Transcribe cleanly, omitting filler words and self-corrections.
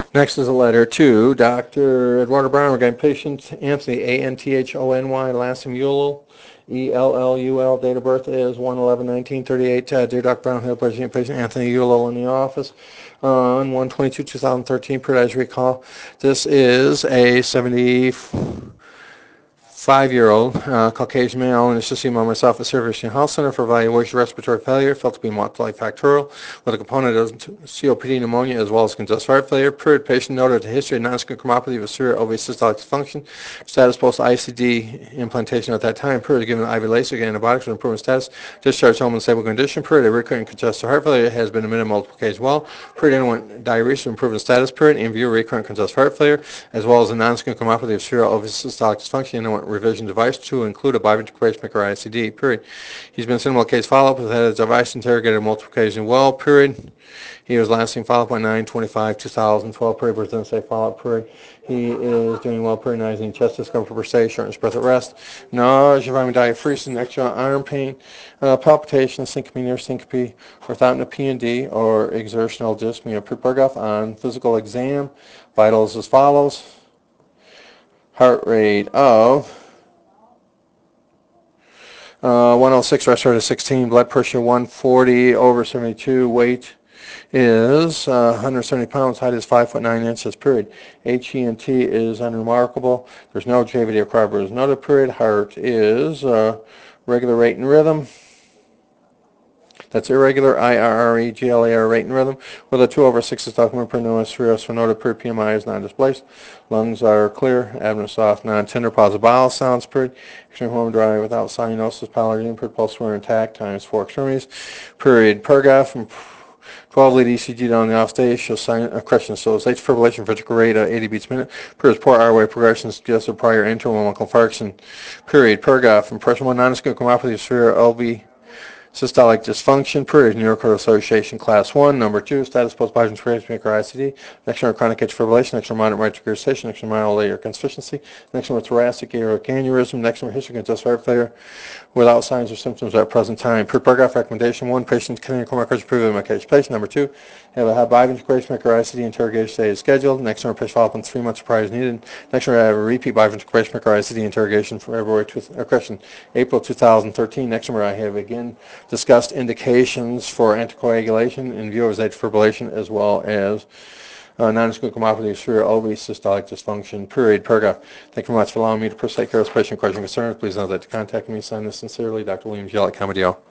Next is a letter to Dr. Eduardo Brown regarding patient Anthony, Anthony, last name Eulul, Ellul. Date of birth is 1/11/1938. Dear Dr. Brown, help patient Anthony Eulul in the office on 1/22/2013. Per as recall, this is a 75-year-old Caucasian male, and it's just email myself at Service Health Center for evaluation of respiratory failure, felt to be multifactorial, with a component of COPD pneumonia as well as congestive heart failure. Period. Patient noted a history of non-ischemic cardiomyopathy with severe LV systolic dysfunction. Status post-ICD implantation at that time. Period. Given IV LASIK antibiotics with improvement status. Discharged home in stable condition. Period. A recurrent congestive heart failure has been admitted multiple occasions. Well. Period. Underwent diuresis with improvement status. Period. In view of recurrent congestive heart failure as well as a non-ischemic cardiomyopathy of severe LV systolic dysfunction. Underwent revision device to include a biventricular pacemaker ICD. Period. He's been sent case follow-up with had his device interrogated multiple occasions. Well. Period. He was last seen follow-up on 9/25/2012. Period. Doesn't say follow-up. Period. He is doing well. Period. Nice chest discomfort per se, shortness of breath at rest, nausea, vomiting, diaphoresis, extra arm pain, palpitation, syncope, near syncope, without a P&D or exertional dyspnea. Paragraph on physical exam. Vitals as follows. Heart rate of 106, respirator 16, blood pressure 140 over 72, weight is 170 pounds, height is 5'9" period. HENT is unremarkable. There's no JVD or cryopyrin noted period. Heart is regular rate and rhythm. That's irregular, IRREGLAR rate and rhythm, with a 2/6 systolic per no serious for noted period. PMI is non-displaced. Lungs are clear, abdomen soft, non-tender, positive bowel sounds period. Extreme home dry without cyanosis, pallor period. Pulse were intact, times 4 extremities period. Paragraph from 12-lead ECG down the off stage shows correction. So it's atrial fibrillation, ventricular rate 80 beats a minute. Period. Poor airway progression suggests a prior internal infarction. Period. Paragraph from pressure 1 non-ischemic cardiomyopathy of severe LV systolic dysfunction, period. Neurocardial association class 1. Number 2, status post-biventricular pacemaker ICD. Next one, chronic atrial fibrillation. Next one, moderate mitral regurgitation. Next one, mild aortic insufficiency. Next one, thoracic aortic aneurysm. Next one, history of congestive heart failure without signs or symptoms at present time. Per paragraph recommendation 1, patient continuing comorbid previous medication. Patient number 2, have a biventricular pacemaker ICD interrogation today is scheduled. Next one, patient follow-up in 3 months prior is needed. Next one, have a repeat biventricular pacemaker ICD interrogation for April 2013. Next one, I have again discussed indications for anticoagulation in view of his atrial fibrillation as well as non-ischemic cardiomyopathy of severe LV systolic dysfunction. Period. Paragraph. Thank you very much for allowing me to take care of this patient question concerns. Please know that to contact me. Sign this sincerely, Dr. Williams Yell at Comedio.